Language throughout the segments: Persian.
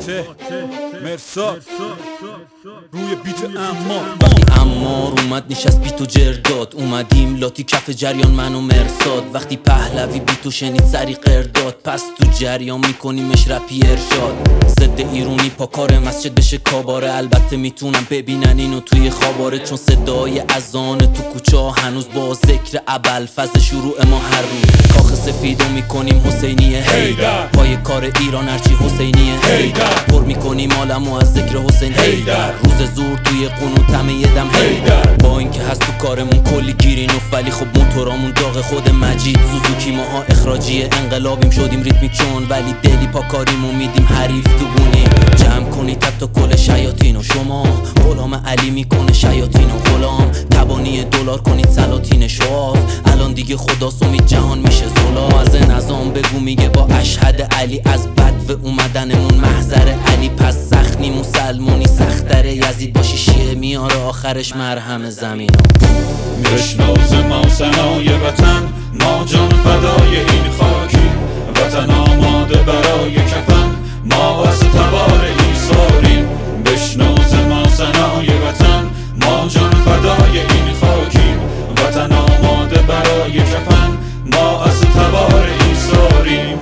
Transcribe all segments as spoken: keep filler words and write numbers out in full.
مرساد روی بیت امار. وقتی امار اومد نشست بیتو جرداد، اومدیم لاتی کف جریان من و مرساد. وقتی پهلوی بیتو شنید سری قرداد، پس تو جریان میکنیمش رپی ارشاد. ضد ایرونی پاکار مسجد بشه کاباره، البته میتونم ببینن اینو توی خواباره، چون صدای اذان تو کوچه ها هنوز با ذکر ابوالفضل شروع ما هر روز. کاخ سفیدو میکنیم حسینیه هیدر، پای کار ایران هرچی حسینیه هیدر، پر میکنیم عالمو از ذکر حسین هیدر. روز زور توی قنوت همه یه دم هیدر، با اینکه هست تو کارمون کلی گیرین و ولی خب موتورامون داغ خود مجید سوزوکی. ماها اخراجی انقلابیم شدیم ریتمیک چون، ولی دلی پاکاریمو میدیم حریف تو بونیم. جمع کنید تک تا کل شیاطین و شما غلام علی میکنه شیاطین و غلام. تبانی دلار کنید سلاطین شواف، الان دیگه خداست امید جهان میشه زلا. از نظام بگو میگه با اشهد علی، از بدو اومدنمون محضر علی. پس سخنی مسلمونی سختره، یزید باشی شیعه میاره آخرش مرهم زمین. بشناز ما سنای وطن، ما جان فدای این خاکی. وطن آماده برای کفن، ما از تبار ایثاریم. بشناز ما سنای وطن، ما جان فدای این خاکیم. وطن آماده برای کفن، ما از تبار ایثاریم.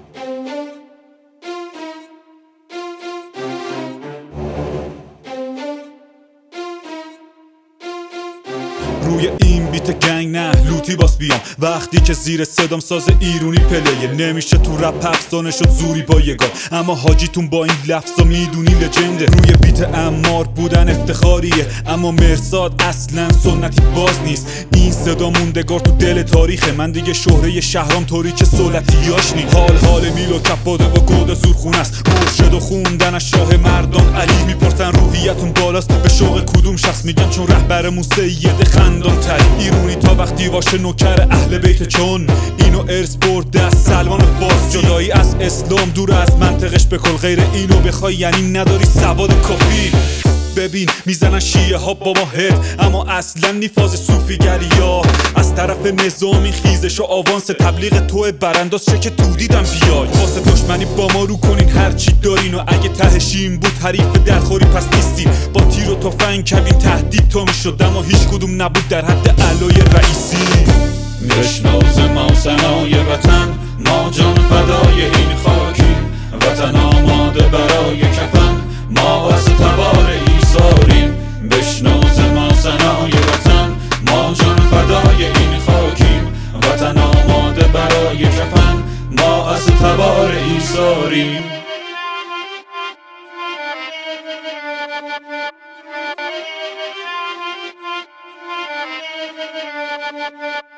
روی این بیت گنگ نه لوتی باس بیام، وقتی که زیر صدام ساز ایرونی پلیه. نمیشه تو رپ افسانه شد زوری با یگان، اما حاجیتون با این لفظا میدونی لجنده. روی بیت امار بودن افتخاریه، اما مرساد اصلا سنتی باز نیست. این صدا موندگار تو دل تاریخه، من دیگه شهره شهرام طوری که سولتیاش نی. حال حال میلو کپاده و گود زورخون است، مرشد و خوندن از شاه مردان علی. میپرسن روحیتون بالاست به شوق کدوم شخص، میگم چون رهبرمون سید خندان تری. ایرونی تا وقتی باشه نوکر اهل بیت، چون اینو ارث برده از سلمان فارسی. جدایی از اسلام دور از منطقش بکن، غیر اینو بخوای یعنی نداری سواد کافی. ببین میزنن شیعه ها با ما هد، اما اصلا نیفاز صوفیگری ها. از طرف نظامی خیزش و آوانس تبلیغ توه برانداز چه که تو دیدم بیای. واسه دشمنی با ما رو کنین هرچی دارین، و اگه تهشیم بود حریف درخوری پس نیستین. با تیر و تفنگ کبین تهدید تا میشد، اما هیچ کدوم نبود در حد علای رئیسی. بشناز ما سنای وطن، ما جان فدای این خاکی. وطن آماده برای کفن، ما از تبار ایثاریم. بشناز ما سنای وطن، ما جان فدای این خاکیم. وطن آماده برای کفن، ما از تبار ایثاریم.